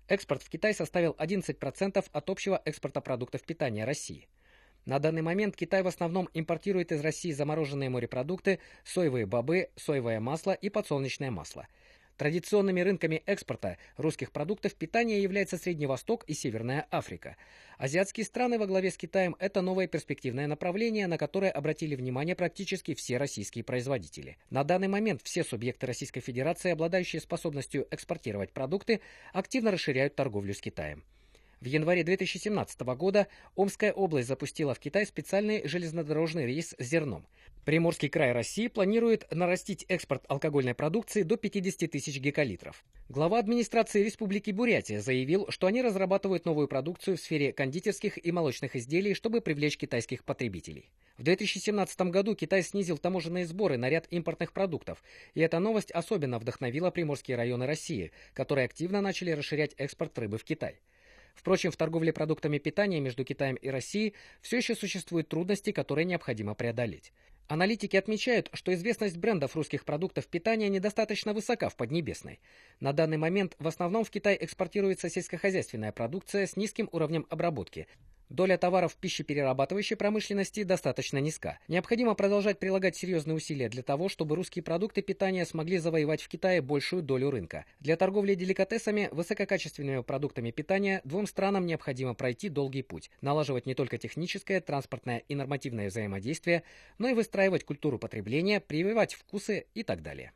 Экспорт в Китай составил одиннадцать процентов от общего экспорта продуктов питания России. На данный момент Китай в основном импортирует из России замороженные морепродукты, соевые бобы, соевое масло и подсолнечное масло. Традиционными рынками экспорта русских продуктов питания являются Средний Восток и Северная Африка. Азиатские страны во главе с Китаем – это новое перспективное направление, на которое обратили внимание практически все российские производители. На данный момент все субъекты Российской Федерации, обладающие способностью экспортировать продукты, активно расширяют торговлю с Китаем. В январе две тысячи семнадцатого года Омская область запустила в Китай специальный железнодорожный рейс с зерном. Приморский край России планирует нарастить экспорт алкогольной продукции до пятидесяти тысяч гекалитров. Глава администрации Республики Бурятия заявил, что они разрабатывают новую продукцию в сфере кондитерских и молочных изделий, чтобы привлечь китайских потребителей. В две тысячи семнадцатом году Китай снизил таможенные сборы на ряд импортных продуктов, и эта новость особенно вдохновила приморские районы России, которые активно начали расширять экспорт рыбы в Китай. Впрочем, в торговле продуктами питания между Китаем и Россией все еще существуют трудности, которые необходимо преодолеть. Аналитики отмечают, что известность брендов русских продуктов питания недостаточно высока в Поднебесной. На данный момент в основном в Китай экспортируется сельскохозяйственная продукция с низким уровнем обработки. Доля товаров пищеперерабатывающей промышленности достаточно низка. Необходимо продолжать прилагать серьезные усилия для того, чтобы русские продукты питания смогли завоевать в Китае большую долю рынка. Для торговли деликатесами, высококачественными продуктами питания двум странам необходимо пройти долгий путь, налаживать не только техническое, транспортное и нормативное взаимодействие, но и выстраивать культуру потребления, прививать вкусы и так далее.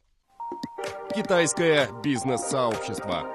Китайское бизнес-сообщество.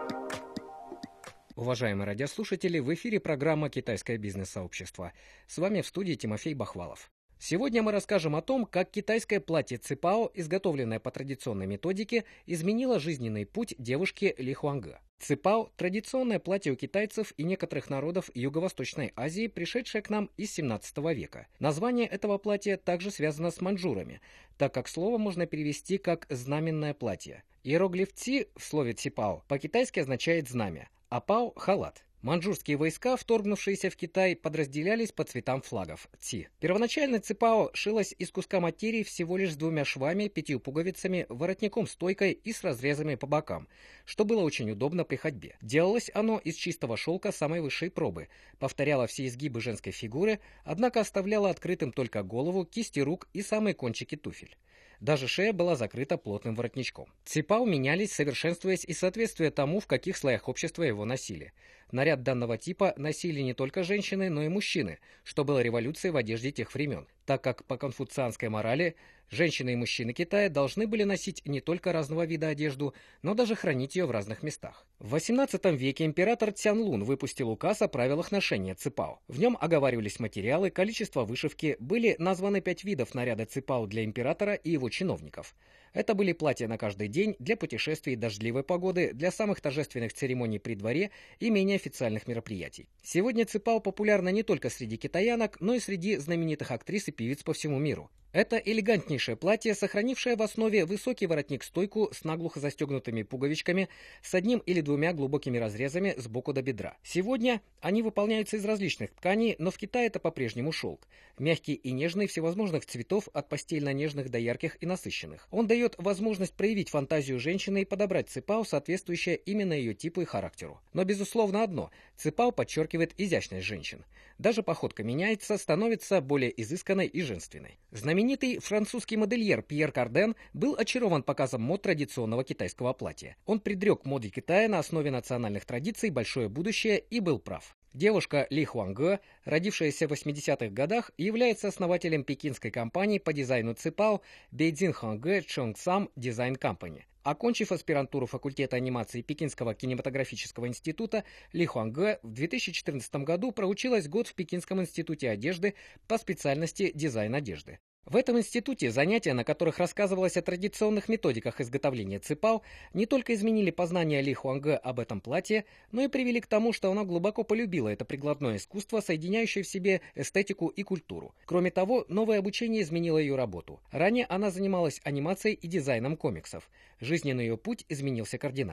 Уважаемые радиослушатели, в эфире программа «Китайское бизнес-сообщество». С вами в студии Тимофей Бахвалов. Сегодня мы расскажем о том, как китайское платье ципао, изготовленное по традиционной методике, изменило жизненный путь девушки Ли Хуанге. Ципао – традиционное платье у китайцев и некоторых народов Юго-Восточной Азии, пришедшее к нам из семнадцатого века. Название этого платья также связано с маньчжурами, так как слово можно перевести как «знаменное платье». Иероглиф «ци» в слове «ципао» по-китайски означает «знамя», а «пао» – халат. Маньчжурские войска, вторгнувшиеся в Китай, подразделялись по цветам флагов – ци. Первоначально ципао шилось из куска материи всего лишь с двумя швами, пятью пуговицами, воротником-стойкой и с разрезами по бокам, что было очень удобно при ходьбе. Делалось оно из чистого шелка самой высшей пробы, повторяло все изгибы женской фигуры, однако оставляло открытым только голову, кисти рук и самые кончики туфель. Даже шея была закрыта плотным воротничком. Ципао менялись, совершенствуясь и соответствуя тому, в каких слоях общества его носили. Наряд данного типа носили не только женщины, но и мужчины, что было революцией в одежде тех времен, так как по конфуцианской морали женщины и мужчины Китая должны были носить не только разного вида одежду, но даже хранить ее в разных местах. В восемнадцатом веке император Цянлун выпустил указ о правилах ношения ципао. В нем оговаривались материалы, количество вышивки, были названы пять видов наряда ципао для императора и его чиновников. Это были платья на каждый день, для путешествий и дождливой погоды, для самых торжественных церемоний при дворе и менее официальных мероприятий. Сегодня ципао популярна не только среди китаянок, но и среди знаменитых актрис и певиц по всему миру. Это элегантнейшее платье, сохранившее в основе высокий воротник-стойку с наглухо застегнутыми пуговичками, с одним или двумя глубокими разрезами сбоку до бедра. Сегодня они выполняются из различных тканей, но в Китае это по-прежнему шелк. Мягкий и нежный, всевозможных цветов, от постельно-нежных до ярких и насыщенных. Он дает возможность проявить фантазию женщины и подобрать ципао, соответствующее именно ее типу и характеру. Но безусловно одно – ципао подчеркивает изящность женщин. Даже походка меняется, становится более изысканной и женственной. Знаменитый французский модельер Пьер Карден был очарован показом мод традиционного китайского платья. Он предрек моде Китая на основе национальных традиций большое будущее и был прав. Девушка Ли Хуанге, родившаяся в восьмидесятых годах, является основателем пекинской компании по дизайну ципао Beijing Hangge Cheongsam Design Company. Окончив аспирантуру факультета анимации Пекинского кинематографического института, Ли Хуанге в две тысячи четырнадцатом году проучилась год в Пекинском институте одежды по специальности дизайн одежды. В этом институте занятия, на которых рассказывалось о традиционных методиках изготовления ципао, не только изменили познания Ли Хуанге об этом платье, но и привели к тому, что она глубоко полюбила это прикладное искусство, соединяющее в себе эстетику и культуру. Кроме того, новое обучение изменило ее работу. Ранее она занималась анимацией и дизайном комиксов. Жизненный ее путь изменился кардинально.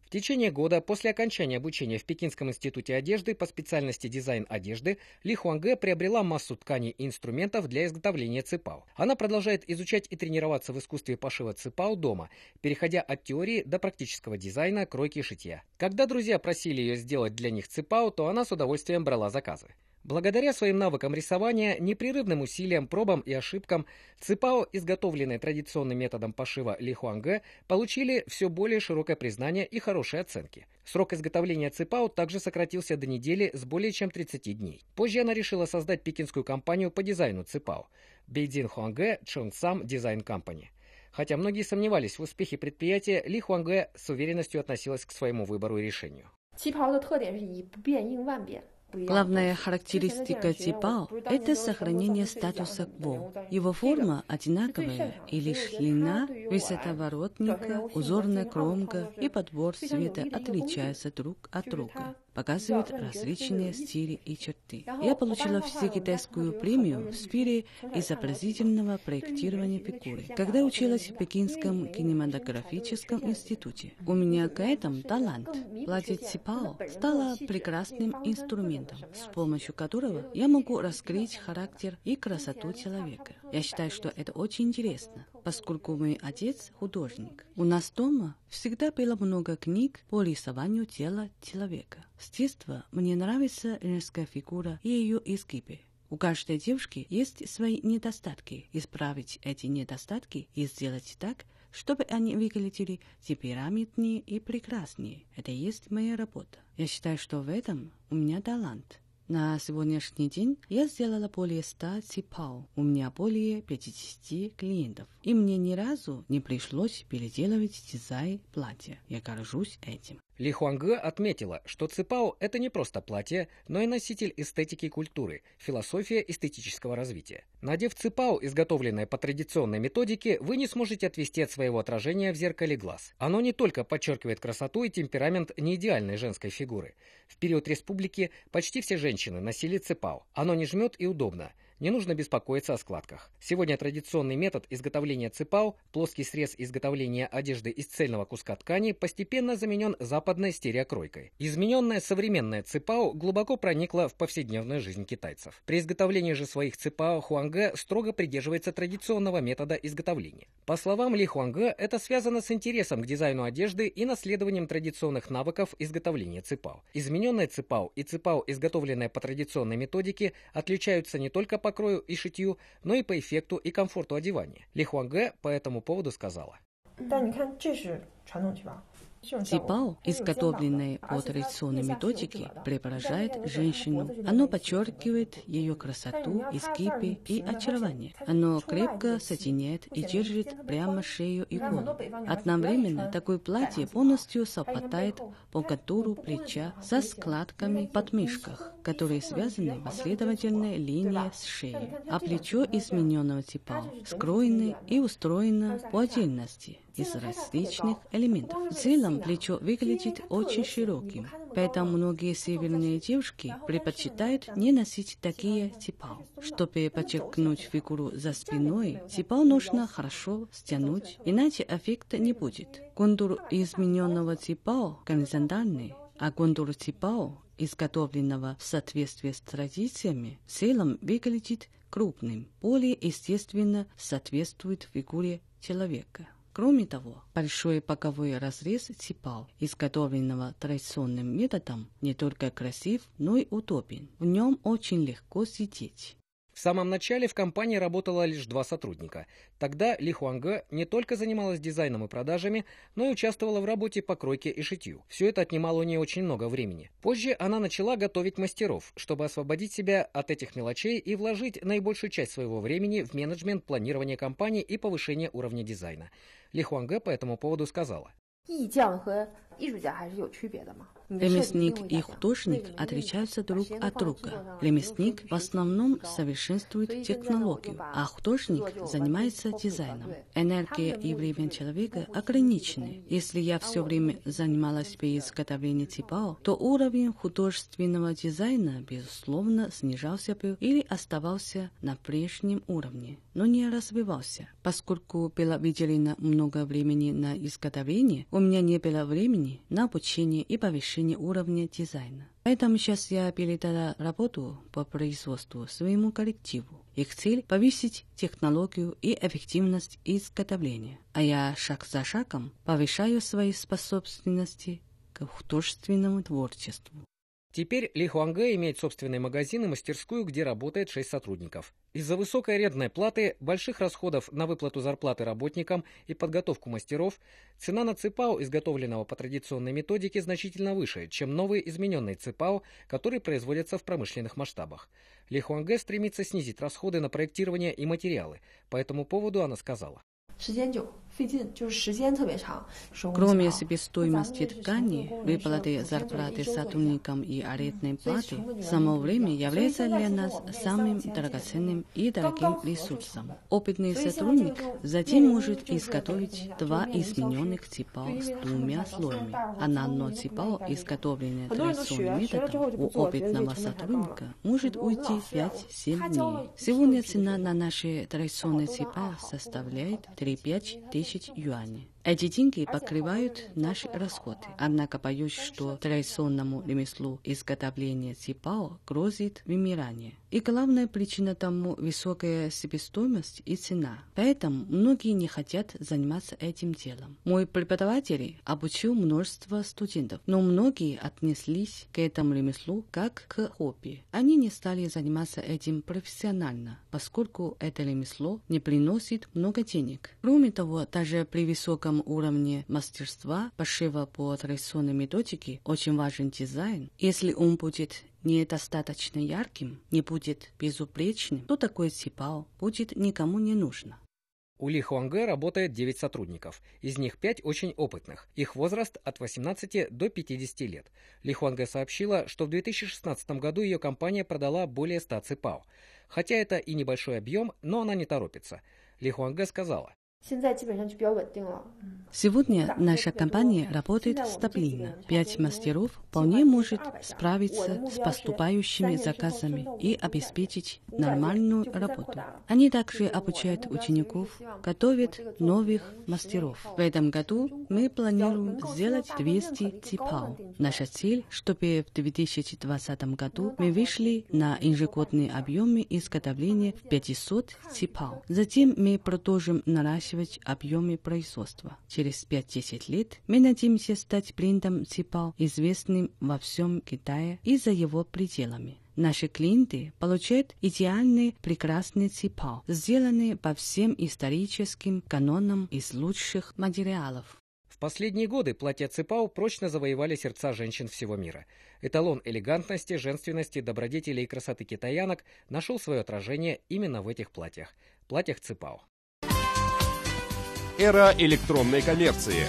В течение года после окончания обучения в Пекинском институте одежды по специальности дизайн одежды Ли Хуангэ приобрела массу тканей и инструментов для изготовления ципао. Она продолжает изучать и тренироваться в искусстве пошива ципао дома, переходя от теории до практического дизайна, кройки и шитья. Когда друзья просили ее сделать для них ципао, то она с удовольствием брала заказы. Благодаря своим навыкам рисования, непрерывным усилиям, пробам и ошибкам, ципао, изготовленные традиционным методом пошива Ли Хуангэ, получили все более широкое признание и хорошие оценки. Срок изготовления ципао также сократился до недели с более чем тридцати дней. Позже она решила создать пекинскую компанию по дизайну ципао – Бейдин Хуангэ Чонгсам Дизайн Компани. Хотя многие сомневались в успехе предприятия, Ли Хуангэ с уверенностью относилась к своему выбору и решению. Главная характеристика ципао – это сохранение статуса кво. Его форма одинаковая, и лишь длина, высота воротника, узорная кромка и подбор цвета отличаются друг от друга, показывают различные стили и черты. Я получила всекитайскую премию в сфере изобразительного проектирования фигуры, когда училась в Пекинском кинематографическом институте. У меня к этому талант. Платье ципао стало прекрасным инструментом, с помощью которого я могу раскрыть характер и красоту человека. Я считаю, что это очень интересно, поскольку мой отец художник. У нас дома всегда было много книг по рисованию тела человека. С детства мне нравится женская фигура и ее изгибы. У каждой девушки есть свои недостатки. Исправить эти недостатки и сделать так, чтобы они выглядели темпераментнее и прекраснее. Это и есть моя работа. Я считаю, что в этом у меня талант. На сегодняшний день я сделала более ста ципао. У меня более пятидесяти клиентов. И мне ни разу не пришлось переделывать дизайн платья. Я горжусь этим. Ли Хуангэ отметила, что ципао – это не просто платье, но и носитель эстетики и культуры, философия эстетического развития. Надев ципао, изготовленное по традиционной методике, вы не сможете отвести от своего отражения в зеркале глаз. Оно не только подчеркивает красоту и темперамент неидеальной женской фигуры. В период республики почти все женщины носили ципао. Оно не жмет и удобно. Не нужно беспокоиться о складках. Сегодня традиционный метод изготовления ципао, плоский срез изготовления одежды из цельного куска ткани, постепенно заменен западной стереокройкой. Измененная современная ципао глубоко проникла в повседневную жизнь китайцев. При изготовлении же своих ципао Хуангэ строго придерживается традиционного метода изготовления. По словам Ли Хуангэ, это связано с интересом к дизайну одежды и наследованием традиционных навыков изготовления ципао. Измененная ципао и ципао, изготовленная по традиционной методике, отличаются не только по покрою и шитью, но и по эффекту и комфорту одевания. Ли Хуангэ по этому поводу сказала: ципао, изготовленное по традиционной методике, преображает женщину. Оно подчеркивает ее красоту, изгибы и очарование. Оно крепко соединяет и держит прямо шею и голову. Одновременно такое платье полностью совпадает по контуру плеча со складками в подмышках, которые связаны в последовательной линии с шеей. А плечо измененного ципао скроено и устроено по отдельности из различных элементов. В целом плечо выглядит очень широким, поэтому многие северные девушки предпочитают не носить такие ципао. Чтобы подчеркнуть фигуру за спиной, ципао нужно хорошо стянуть, иначе эффекта не будет. Контур измененного ципао горизонтальный, а контур ципао, изготовленного в соответствии с традициями, в целом выглядит крупным, более естественно соответствует фигуре человека. Кроме того, большой боковой разрез ципао, изготовленного традиционным методом, не только красив, но и удобен. В нем очень легко сидеть. В самом начале в компании работало лишь два сотрудника. Тогда Ли Хуангэ не только занималась дизайном и продажами, но и участвовала в работе по кройке и шитью. Все это отнимало у нее очень много времени. Позже она начала готовить мастеров, чтобы освободить себя от этих мелочей и вложить наибольшую часть своего времени в менеджмент, планирование компании и повышение уровня дизайна. Ли Хуангэ по этому поводу сказала: ремесленник и художник отличаются друг от друга. Ремесленник в основном совершенствует технологию, а художник занимается дизайном. Энергия и время человека ограничены. Если я все время занималась при изготовлении ципао, то уровень художественного дизайна, безусловно, снижался бы или оставался на прежнем уровне, но не развивался. Поскольку было выделено много времени на изготовление, у меня не было времени времени на обучение и повышение уровня дизайна. Поэтому сейчас я передала работу по производству своему коллективу. Их цель – повысить технологию и эффективность изготовления. А я шаг за шагом повышаю свои способности к художественному творчеству. Теперь Ли Хуангэ имеет собственный магазин и мастерскую, где работает шесть сотрудников. Из-за высокой арендной платы, больших расходов на выплату зарплаты работникам и подготовку мастеров, цена на ципао, изготовленного по традиционной методике, значительно выше, чем новые измененные ципао, которые производятся в промышленных масштабах. Ли Хуангэ стремится снизить расходы на проектирование и материалы. По этому поводу она сказала: кроме себестоимости ткани, выплаты зарплаты сотрудникам и арендной платы, само время является для нас самым драгоценным и дорогим ресурсом. Опытный сотрудник затем может изготовить два измененных ципао с двумя слоями, а на одно ципао, изготовленное традиционным методом, у опытного сотрудника может уйти пять-семь дней. Сегодня цена на наши традиционные ципао составляет три-пять тысяч юаней. Эти деньги покрывают наши расходы. Однако боюсь, что традиционному ремеслу изготовления ципао грозит вымирание. И главная причина тому – высокая себестоимость и цена. Поэтому многие не хотят заниматься этим делом. Мой преподаватель обучил множество студентов, но многие отнеслись к этому ремеслу как к хобби. Они не стали заниматься этим профессионально, поскольку это ремесло не приносит много денег. Кроме того, даже при высоком уровне мастерства пошива по традиционной методике очень важен дизайн. Если он будет недостаточно ярким, не будет безупречным, то такое ципао будет никому не нужно. У Ли Хуангэ работает девять сотрудников, из них пять очень опытных. Их возраст от восемнадцати до пятидесяти лет. Ли Хуангэ сообщила, что в две тысячи шестнадцатом году ее компания продала более ста ципао. Хотя это и небольшой объем, но она не торопится. Ли Хуангэ сказала: сегодня наша компания работает стабильно. Пять мастеров вполне может справиться с поступающими заказами и обеспечить нормальную работу. Они также обучают учеников, готовят новых мастеров. В этом году мы планируем сделать двести ципао. Наша цель, чтобы в две тысячи двадцатом году мы вышли на ежегодные объемы изготовления в пятьсот ципао. Затем мы продолжим наращивать объемы производства. Через пять-десять лет мы надеемся стать брендом ципао, известным во всем Китае и за его пределами. Наши клиенты получают идеальные, прекрасные ципао, сделанные по всем историческим канонам из лучших материалов. В последние годы платья ципао прочно завоевали сердца женщин всего мира. Эталон элегантности, женственности, добродетели и красоты китаянок нашел свое отражение именно в этих платьях. Платьях ципао. Эра электронной коммерции.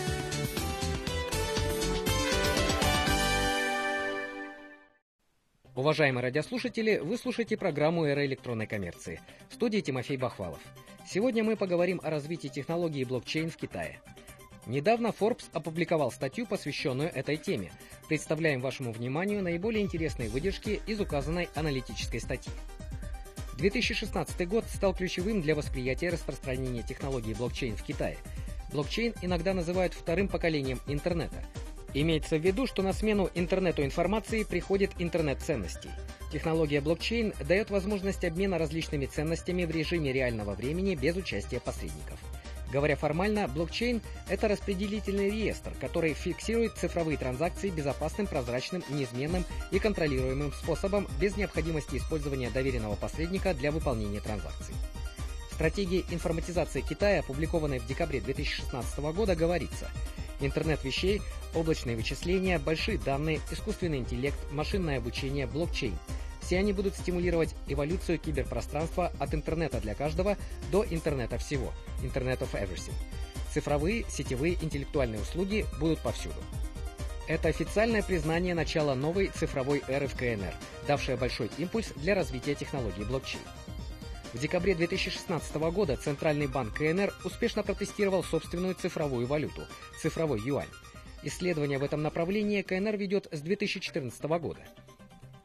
Уважаемые радиослушатели, вы слушаете программу «Эра электронной коммерции». В студии Тимофей Бахвалов. Сегодня мы поговорим о развитии технологии блокчейн в Китае. Недавно Forbes опубликовал статью, посвященную этой теме. Представляем вашему вниманию наиболее интересные выдержки из указанной аналитической статьи. две тысячи шестнадцатый год стал ключевым для восприятия распространения технологии блокчейн в Китае. Блокчейн иногда называют вторым поколением интернета. Имеется в виду, что на смену интернету информации приходит интернет ценностей. Технология блокчейн дает возможность обмена различными ценностями в режиме реального времени без участия посредников. Говоря формально, блокчейн – это распределительный реестр, который фиксирует цифровые транзакции безопасным, прозрачным, неизменным и контролируемым способом без необходимости использования доверенного посредника для выполнения транзакций. В стратегии информатизации Китая, опубликованной в декабре две тысячи шестнадцатого года, говорится: интернет вещей, облачные вычисления, большие данные, искусственный интеллект, машинное обучение, блокчейн. Все они будут стимулировать эволюцию киберпространства от интернета для каждого до интернета всего, Internet of Everything. Цифровые, сетевые, интеллектуальные услуги будут повсюду. Это официальное признание начала новой цифровой эры в КНР, давшее большой импульс для развития технологий блокчейн. В декабре две тысячи шестнадцатого года Центральный банк КНР успешно протестировал собственную цифровую валюту – цифровой юань. Исследования в этом направлении КНР ведет с две тысячи четырнадцатого года.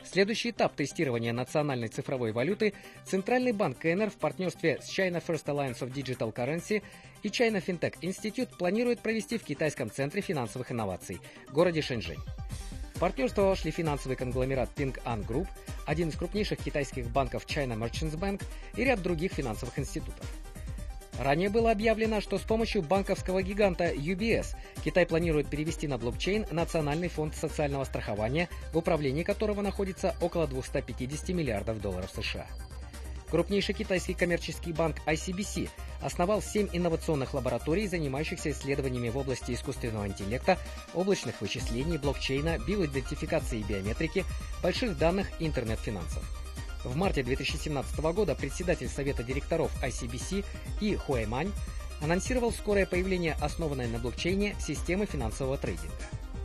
Следующий этап тестирования национальной цифровой валюты Центральный банк КНР в партнерстве с China First Alliance of Digital Currency и China FinTech Institute планирует провести в Китайском центре финансовых инноваций, городе Шэньчжэнь. В партнерство вошли финансовый конгломерат Ping An Group, один из крупнейших китайских банков China Merchants Bank и ряд других финансовых институтов. Ранее было объявлено, что с помощью банковского гиганта ю би эс Китай планирует перевести на блокчейн Национальный фонд социального страхования, в управлении которого находится около двести пятьдесят миллиардов долларов США. Крупнейший китайский коммерческий банк ай си би си основал семь инновационных лабораторий, занимающихся исследованиями в области искусственного интеллекта, облачных вычислений, блокчейна, биоидентификации и биометрики, больших данных и интернет-финансов. В марте две тысячи семнадцатого года председатель Совета директоров ай си би си И Хуаймань анонсировал скорое появление основанной на блокчейне системы финансового трейдинга.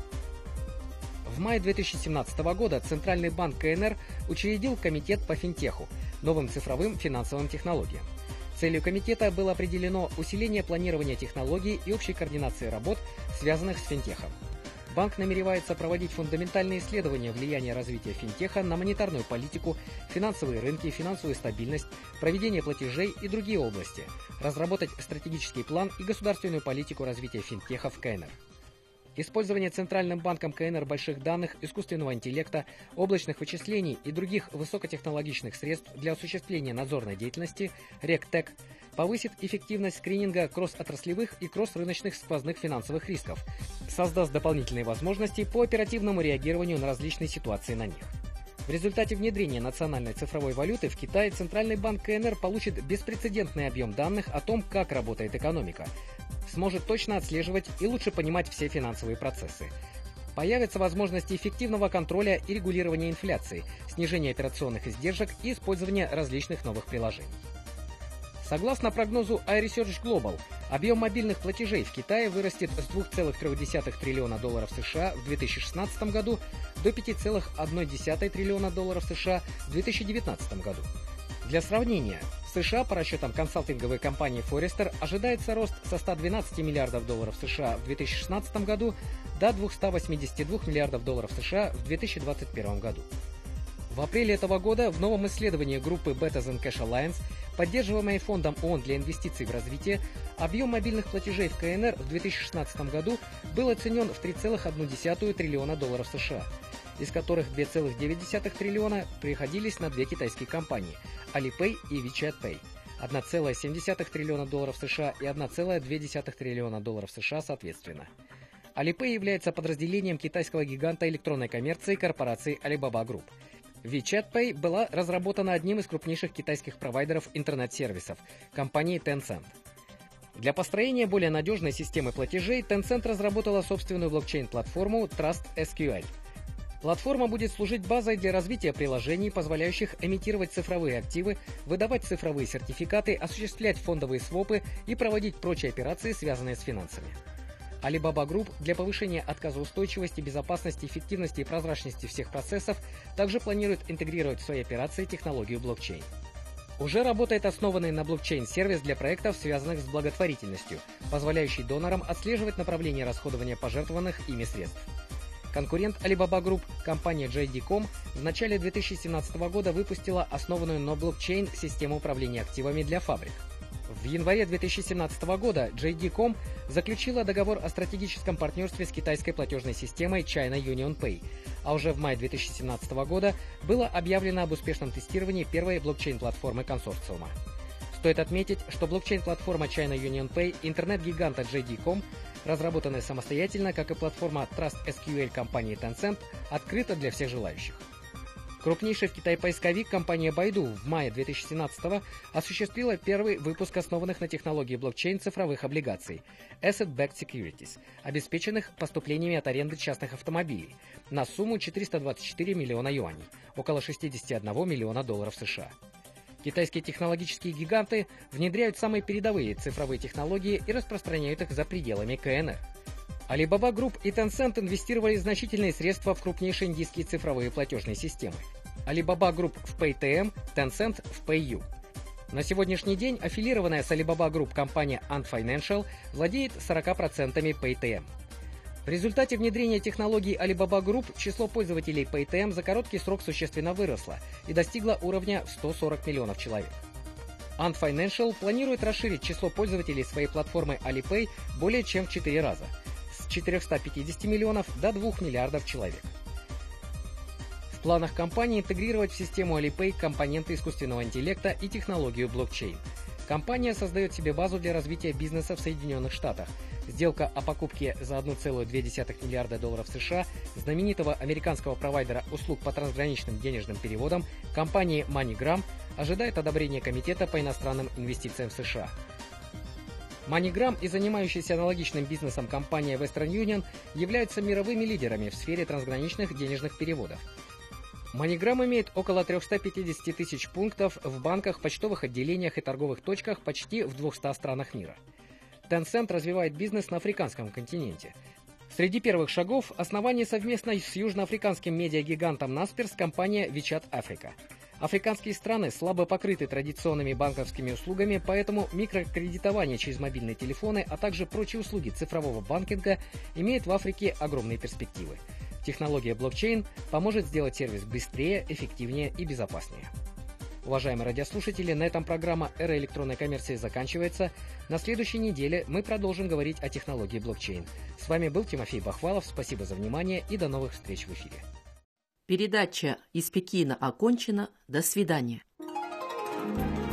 В мае две тысячи семнадцатого года Центральный банк КНР учредил Комитет по финтеху, новым цифровым финансовым технологиям. Целью комитета было определено усиление планирования технологий и общей координации работ, связанных с финтехом. Банк намеревается проводить фундаментальные исследования влияния развития финтеха на монетарную политику, финансовые рынки, финансовую стабильность, проведение платежей и другие области, разработать стратегический план и государственную политику развития финтеха в КНР. Использование Центральным банком КНР больших данных, искусственного интеллекта, облачных вычислений и других высокотехнологичных средств для осуществления надзорной деятельности (РЕКТЕК) повысит эффективность скрининга кросс-отраслевых и кросс-рыночных сквозных финансовых рисков, создаст дополнительные возможности по оперативному реагированию на различные ситуации на них. В результате внедрения национальной цифровой валюты в Китае Центральный банк КНР получит беспрецедентный объем данных о том, как работает экономика, сможет точно отслеживать и лучше понимать все финансовые процессы. Появятся возможности эффективного контроля и регулирования инфляции, снижения операционных издержек и использования различных новых приложений. Согласно прогнозу iResearch Global, объем мобильных платежей в Китае вырастет с двух целых трёх десятых триллиона долларов США в две тысячи шестнадцатом году до пяти целых одной десятой триллиона долларов США в две тысячи девятнадцатом году. Для сравнения, в США по расчетам консалтинговой компании Forrester ожидается рост со ста двенадцати миллиардов долларов США в две тысячи шестнадцатом году до двухсот восьмидесяти двух миллиардов долларов США в две тысячи двадцать первом году. В апреле этого года в новом исследовании группы Better Than Cash Alliance, поддерживаемой фондом ООН для инвестиций в развитие, объем мобильных платежей в КНР в две тысячи шестнадцатом году был оценен в три целых одну десятую триллиона долларов США, из которых две целых девять десятых триллиона приходились на две китайские компании – Alipay и WeChat Pay, одна целая семь десятых триллиона долларов США и одна целая две десятых триллиона долларов США соответственно. Alipay является подразделением китайского гиганта электронной коммерции корпорации Alibaba Group. WeChat Pay была разработана одним из крупнейших китайских провайдеров интернет-сервисов – компанией Tencent. Для построения более надежной системы платежей Tencent разработала собственную блокчейн-платформу Trust эс кью эль. Платформа будет служить базой для развития приложений, позволяющих эмитировать цифровые активы, выдавать цифровые сертификаты, осуществлять фондовые свопы и проводить прочие операции, связанные с финансами. Alibaba Group для повышения отказоустойчивости, безопасности, эффективности и прозрачности всех процессов также планирует интегрировать в свои операции технологию блокчейн. Уже работает основанный на блокчейн-сервис для проектов, связанных с благотворительностью, позволяющий донорам отслеживать направление расходования пожертвованных ими средств. Конкурент Alibaba Group, компания джей ди точка ком, в начале две тысячи семнадцатого года выпустила основанную на блокчейн систему управления активами для фабрик. В январе две тысячи семнадцатого года джей ди точка ком заключила договор о стратегическом партнерстве с китайской платежной системой China Union Pay, а уже в мае две тысячи семнадцатого года было объявлено об успешном тестировании первой блокчейн-платформы консорциума. Стоит отметить, что блокчейн-платформа China Union Pay интернет-гиганта джей ди точка ком, разработанная самостоятельно, как и платформа Trust эс кью эль компании Tencent, открыта для всех желающих. Крупнейший в Китае поисковик компания Baidu в мае две тысячи семнадцатого осуществила первый выпуск основанных на технологии блокчейн цифровых облигаций Asset-Backed Securities, обеспеченных поступлениями от аренды частных автомобилей, на сумму четыреста двадцать четыре миллиона юаней, около шестьдесят один миллиона долларов США. Китайские технологические гиганты внедряют самые передовые цифровые технологии и распространяют их за пределами КНР. Alibaba Group и Tencent инвестировали значительные средства в крупнейшие индийские цифровые платежные системы. Alibaba Group в Paytm, Tencent в PayU. На сегодняшний день аффилированная с Alibaba Group компания Ant Financial владеет сорока процентами Paytm. В результате внедрения технологий Alibaba Group число пользователей Paytm за короткий срок существенно выросло и достигло уровня в сто сорок миллионов человек. Ant Financial планирует расширить число пользователей своей платформы Alipay более чем в четыре раза – с четырёхсот пятидесяти миллионов до двух миллиардов человек. В планах компании интегрировать в систему Alipay компоненты искусственного интеллекта и технологию блокчейн. Компания создает себе базу для развития бизнеса в Соединенных Штатах. Сделка о покупке за один целых две десятых миллиарда долларов США знаменитого американского провайдера услуг по трансграничным денежным переводам компании MoneyGram ожидает одобрения Комитета по иностранным инвестициям в США. MoneyGram и занимающаяся аналогичным бизнесом компания Western Union являются мировыми лидерами в сфере трансграничных денежных переводов. MoneyGram имеет около триста пятьдесят тысяч пунктов в банках, почтовых отделениях и торговых точках почти в двухстах странах мира. Tencent развивает бизнес на африканском континенте. Среди первых шагов – основание совместно с южноафриканским медиагигантом Naspers компания WeChat Africa. Африканские страны слабо покрыты традиционными банковскими услугами, поэтому микрокредитование через мобильные телефоны, а также прочие услуги цифрового банкинга имеют в Африке огромные перспективы. Технология блокчейн поможет сделать сервис быстрее, эффективнее и безопаснее. Уважаемые радиослушатели, на этом программа «Эра электронной коммерции» заканчивается. На следующей неделе мы продолжим говорить о технологии блокчейн. С вами был Тимофей Бахвалов. Спасибо за внимание и до новых встреч в эфире. Передача из Пекина окончена. До свидания.